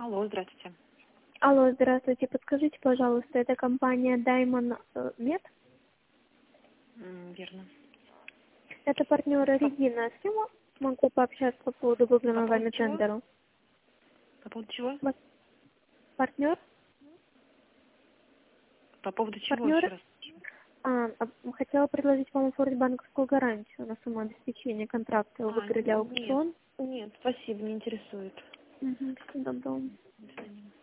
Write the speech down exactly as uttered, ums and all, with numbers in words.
Алло, здравствуйте. Алло, здравствуйте. Подскажите, пожалуйста, это компания Diamond э, Med? М, Верно. Это партнеры По, Регина. С кем могу пообщаться по поводу по выбранного поводу вами чего? тендера? По поводу чего? Вас- Партнер? По поводу чего еще Партнер? раз? А, а, хотела предложить вам оформить банковскую гарантию на сумму обеспечения контракта. Вы А, выиграли н- нет. аукцион. Нет, спасибо, не интересует. Угу, всего доброго. До свидания.